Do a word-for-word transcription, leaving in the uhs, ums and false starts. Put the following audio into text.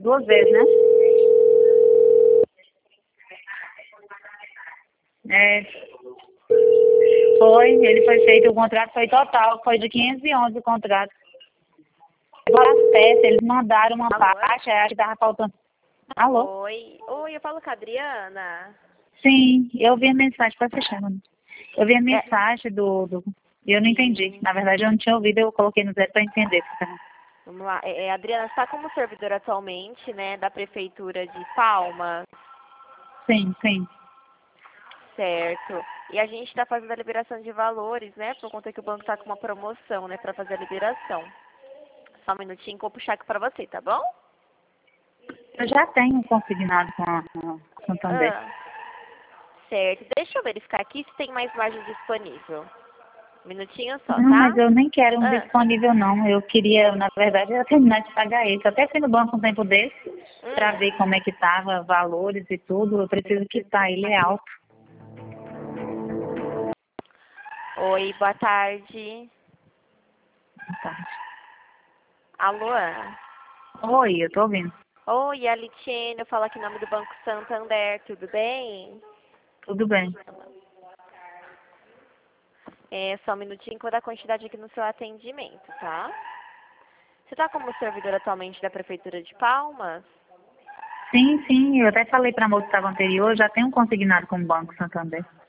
duas vezes, né? É, foi, ele foi feito, o contrato foi total, foi de quinhentos e onze o contrato. As peças, eles mandaram uma Alô? parte, acho que tava faltando. Alô? Oi. Oi, eu falo com a Adriana. Sim, eu vi a mensagem, pode fechar, mano. Eu vi a É. mensagem do, do... e eu não entendi. Na verdade, eu não tinha ouvido, eu coloquei no zero para entender. Vamos lá. É, é, a Adriana está como servidora atualmente, né, da Prefeitura de Palmas, Sim, sim. certo? E a gente está fazendo a liberação de valores, né, por conta que o banco está com uma promoção, né, para fazer a liberação. Só um minutinho que eu vou puxar aqui para você, tá bom? Eu já tenho consignado com a, com a Santander. Ah, certo. Deixa eu verificar aqui se tem mais margem disponível. Um minutinho só, Não, mas tá? eu nem quero um Ah, disponível, não. Eu queria, na verdade, era terminar de pagar esse. Eu até fui no banco um tempo desse para ver hum. como é que tava, valores e tudo. Eu preciso quitar, ele é alto. Oi, boa tarde. Tá. Alô? Oi, eu tô ouvindo. Oi, a Litiene, eu falo aqui em nome do Banco Santander, tudo bem? Tudo bem. É, só um minutinho que eu vou dar quantidade aqui no seu atendimento, tá? Você está como servidor atualmente da Prefeitura de Palmas? Sim, sim, eu até falei para a moça que estava anterior, já tenho consignado com o Banco Santander.